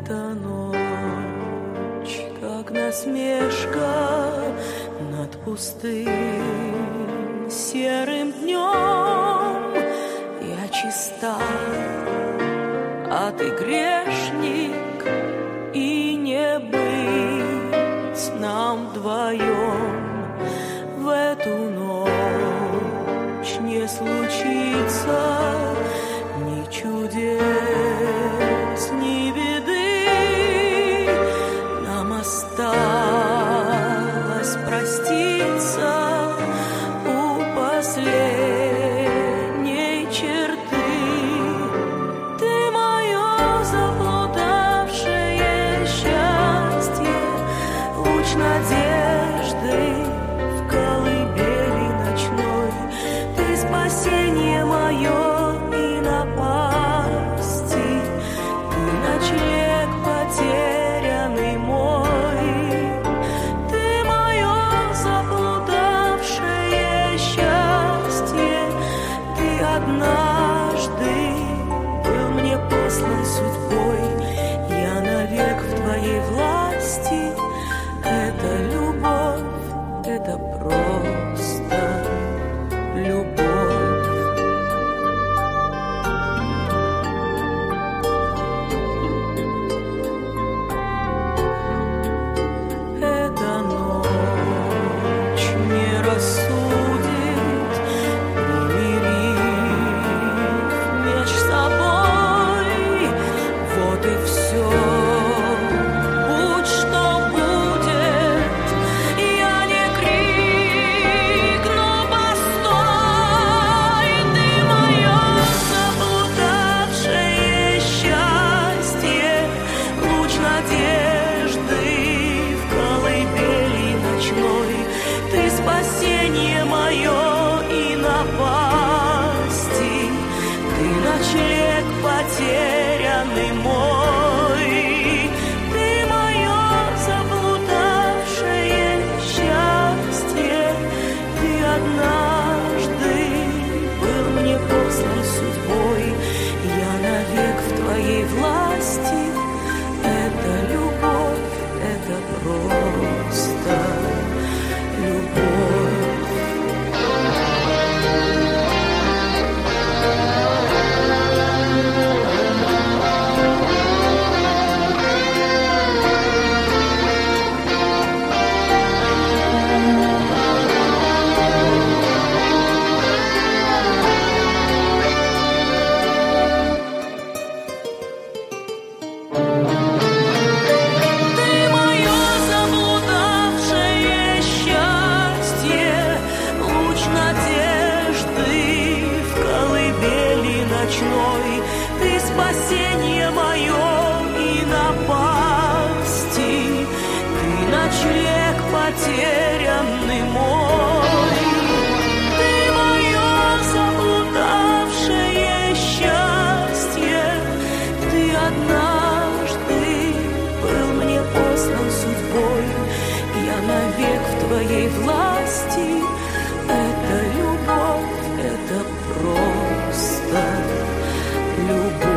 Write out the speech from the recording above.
Эта ночь, как насмешка над пустым серым днем. Я чиста, а ты грешник, и не быть нам вдвоем. В эту ночь не случится ни чудес, ни беды. Нам осталось проститься у последней черты. Ты мое заблудавшее счастье, луч надежды в колыбели ночной. Ты спасение мое и напасти, ты ночлег потерянный мой. Ты мое заблудавшее счастье, ты однажды был мне послан судьбой. Я навек в твоей власти. Это любовь, это просто любовь. Эта ночь не рассудит, примирив меж собой. Вот и все. Будь что будет, я не крикну постой. Ты мое заблудавшее счастье, луч надежды в колыбели ночной. Ты спасение мое и напасти, ты ночлег потерянный мой. Ты мое заблудавшее счастье, ты однажды был мне послан судьбой. Я навек в твоей власти. Это любовь, это просто любовь. Ты мое заблудавшее счастье, луч надежды в колыбели ночной. Ты спасение мое и напасти, ты ночлег потерянный мой. Ты мое заблудавшее счастье, ты однажды был мне послан судьбой. Я навек в твоей власти. Это любовь, это просто любовь.